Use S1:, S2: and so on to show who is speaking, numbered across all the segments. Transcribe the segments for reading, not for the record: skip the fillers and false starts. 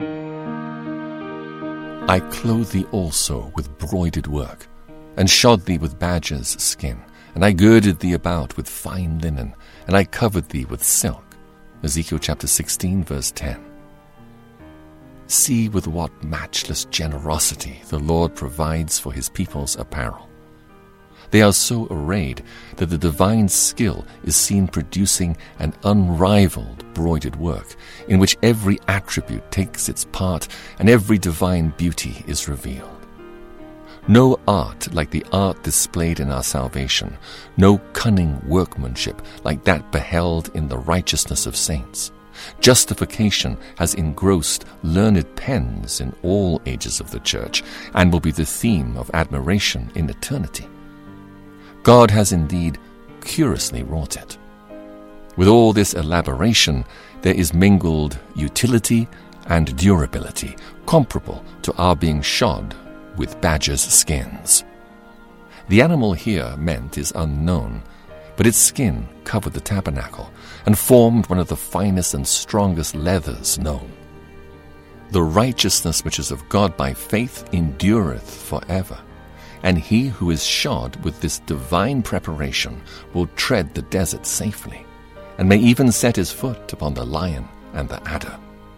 S1: I clothed thee also with broidered work, and shod thee with badger's skin, and I girded thee about with fine linen, and I covered thee with silk. Ezekiel chapter 16, verse 10. See with what matchless generosity the Lord provides for his people's apparel. They are so arrayed that the divine skill is seen producing an unrivaled broidered work in which every attribute takes its part and every divine beauty is revealed. No art like the art displayed in our salvation, no cunning workmanship like that beheld in the righteousness of saints. Justification has engrossed learned pens in all ages of the church and will be the theme of admiration in eternity. God has indeed curiously wrought it. With all this elaboration, there is mingled utility and durability, comparable to our being shod with badgers' skins. The animal here meant is unknown, but its skin covered the tabernacle and formed one of the finest and strongest leathers known. The righteousness which is of God by faith endureth forever, and he who is shod with this divine preparation will tread the desert safely, and may even set his foot upon the lion and the adder.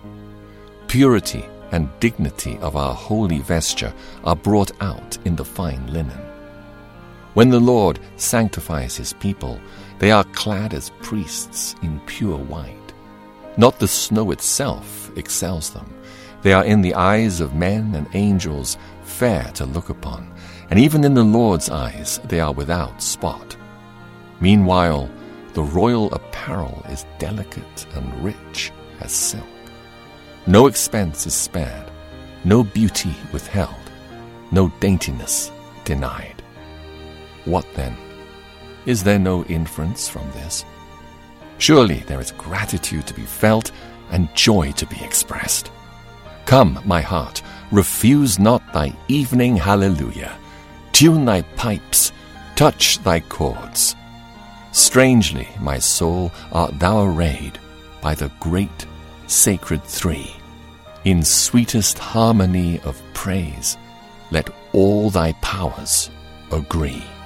S1: Purity and dignity of our holy vesture are brought out in the fine linen. When the Lord sanctifies his people, they are clad as priests in pure white. Not the snow itself excels them. They are in the eyes of men and angels fair to look upon, and even in the Lord's eyes they are without spot. Meanwhile, the royal apparel is delicate and rich as silk. No expense is spared, no beauty withheld, no daintiness denied. What then? Is there no inference from this? Surely there is gratitude to be felt and joy to be expressed. Come, my heart, refuse not thy evening hallelujah. Tune thy pipes, touch thy chords. Strangely, my soul, art thou arrayed by the great sacred three. In sweetest harmony of praise, let all thy powers agree.